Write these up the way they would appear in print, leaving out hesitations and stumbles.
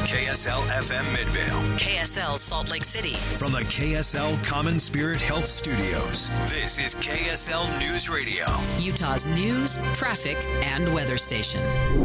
KSL FM Midvale. KSL Salt Lake City. From the KSL Common Spirit Health Studios, this is KSL News Radio. Utah's news, traffic, and weather station.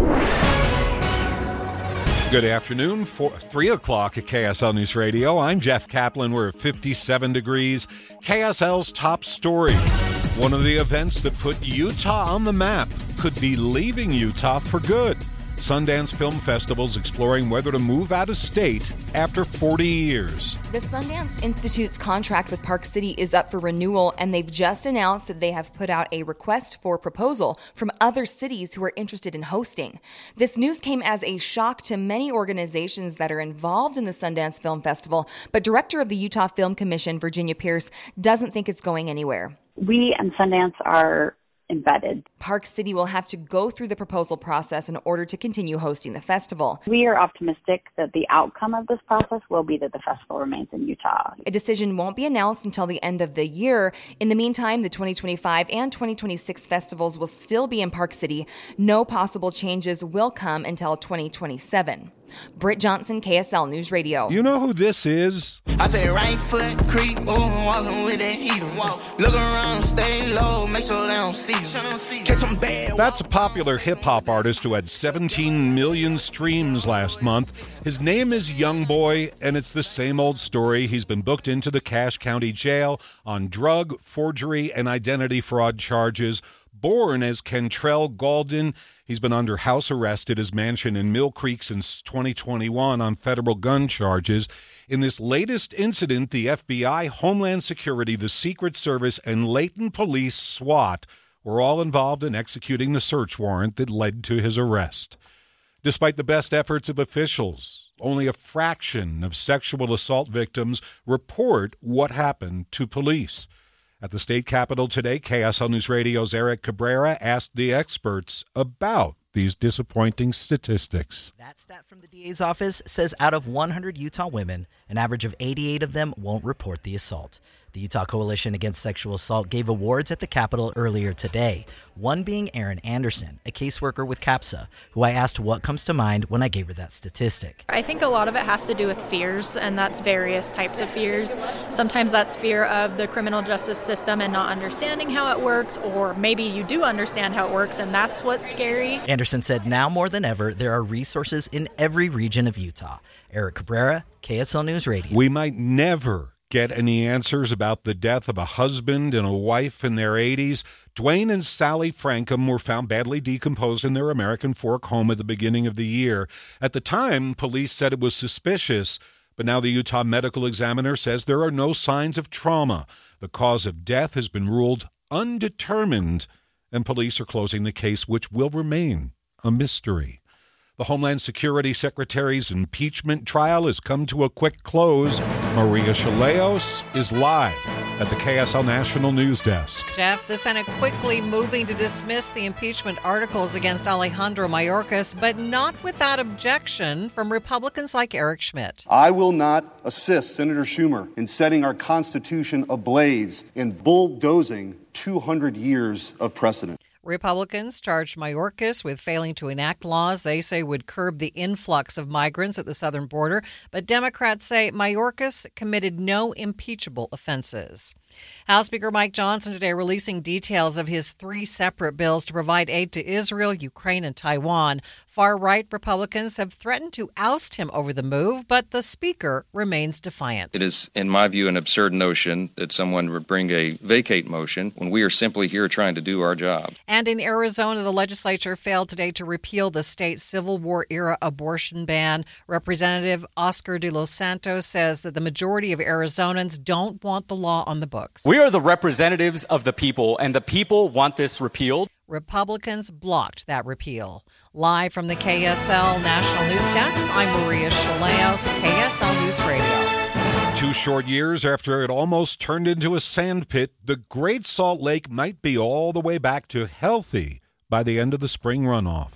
Good afternoon, 3 o'clock at KSL News Radio. I'm Jeff Kaplan. We're at 57 degrees. KSL's top story. One of the events that put Utah on the map could be leaving Utah for good. Sundance Film Festival's exploring whether to move out of state after 40 years. The Sundance Institute's contract with Park City is up for renewal, and they've just announced that they have put out a request for proposal from other cities who are interested in hosting. This news came as a shock to many organizations that are involved in the Sundance Film Festival, but director of the Utah Film Commission, Virginia Pierce, doesn't think it's going anywhere. We and Sundance are embedded. Park City will have to go through the proposal process in order to continue hosting the festival. We are optimistic that the outcome of this process will be that the festival remains in Utah. A decision won't be announced until the end of the year. In the meantime, the 2025 and 2026 festivals will still be in Park City. No possible changes will come until 2027. Britt Johnson, KSL News Radio. You know who this is? I say right foot creep, walking with that heater. Look around, stay low, make sure they don't see you. Catch some bad. That's a popular hip-hop artist who had 17 million streams last month. His name is Youngboy, and it's the same old story. He's been booked into the Cache County Jail on drug, forgery, and identity fraud charges. Born as Kentrell Gaulden, he's been under house arrest at his mansion in Mill Creek since 2021 on federal gun charges. In this latest incident, the FBI, Homeland Security, the Secret Service, and Layton Police SWAT were all involved in executing the search warrant that led to his arrest. Despite the best efforts of officials, only a fraction of sexual assault victims report what happened to police. At the state capitol today, KSL News Radio's Eric Cabrera asked the experts about these disappointing statistics. That stat from the DA's office says out of 100 Utah women, an average of 88 of them won't report the assault. The Utah Coalition Against Sexual Assault gave awards at the Capitol earlier today, one being Erin Anderson, a caseworker with CAPSA, who I asked what comes to mind when I gave her that statistic. I think a lot of it has to do with fears, and that's various types of fears. Sometimes that's fear of the criminal justice system and not understanding how it works, or maybe you do understand how it works, and that's what's scary. Anderson said now more than ever, there are resources in every region of Utah. Eric Cabrera, KSL News Radio. We might never get any answers about the death of a husband and a wife in their 80s. Dwayne and Sally Frankham were found badly decomposed in their American Fork home at the beginning of the year. At the time, police said it was suspicious, but now the Utah Medical Examiner says there are no signs of trauma. The cause of death has been ruled undetermined, and police are closing the case, which will remain a mystery. The Homeland Security Secretary's impeachment trial has come to a quick close. Maria Chaleos is live at the KSL National News Desk. Jeff, the Senate quickly moving to dismiss the impeachment articles against Alejandro Mayorkas, but not without objection from Republicans like Eric Schmidt. I will not assist Senator Schumer in setting our Constitution ablaze in bulldozing 200 years of precedent. Republicans charged Mayorkas with failing to enact laws they say would curb the influx of migrants at the southern border, but Democrats say Mayorkas committed no impeachable offenses. House Speaker Mike Johnson today releasing details of his 3 separate bills to provide aid to Israel, Ukraine, and Taiwan. Far-right Republicans have threatened to oust him over the move, but the Speaker remains defiant. It is, in my view, an absurd notion that someone would bring a vacate motion when we are simply here trying to do our job. And in Arizona, the legislature failed today to repeal the state's Civil War-era abortion ban. Representative Oscar de los Santos says that the majority of Arizonans don't want the law on the books. We are the representatives of the people, and the people want this repealed. Republicans blocked that repeal. Live from the KSL National News Desk, I'm Maria Chaleos, KSL News Radio. 2 short years after it almost turned into a sandpit, the Great Salt Lake might be all the way back to healthy by the end of the spring runoff.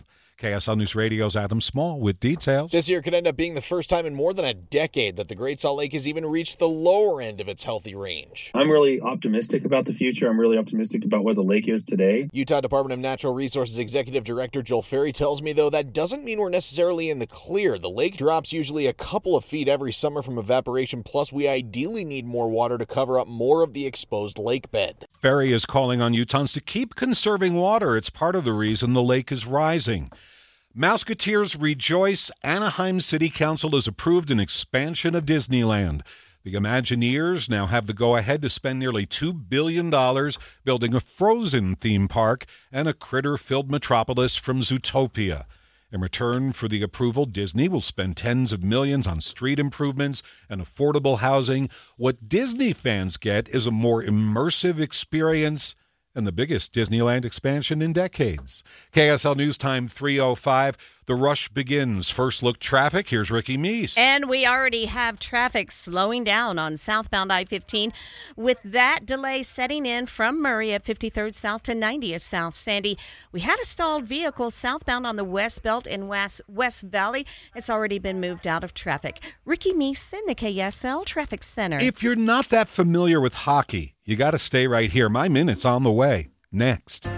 KSL News Radio's Adam Small with details. This year could end up being the first time in more than a decade that the Great Salt Lake has even reached the lower end of its healthy range. I'm really optimistic about the future. I'm really optimistic about where the lake is today. Utah Department of Natural Resources Executive Director Joel Ferry tells me, though, that doesn't mean we're necessarily in the clear. The lake drops usually a couple of feet every summer from evaporation, plus we ideally need more water to cover up more of the exposed lake bed. Ferry is calling on Utahns to keep conserving water. It's part of the reason the lake is rising. Mouseketeers rejoice. Anaheim City Council has approved an expansion of Disneyland. The Imagineers now have the go-ahead to spend nearly $2 billion building a Frozen theme park and a critter-filled metropolis from Zootopia. In return for the approval, Disney will spend tens of millions on street improvements and affordable housing. What Disney fans get is a more immersive experience and the biggest Disneyland expansion in decades. KSL News Time 3:05. The rush begins. First look traffic. Here's Ricky Meese. And we already have traffic slowing down on southbound I-15 with that delay setting in from Murray at 53rd South to 90th South. Sandy, we had a stalled vehicle southbound on the West Belt in West Valley. It's already been moved out of traffic. Ricky Meese in the KSL Traffic Center. If you're not that familiar with hockey, you got to stay right here. My minute's on the way. Next.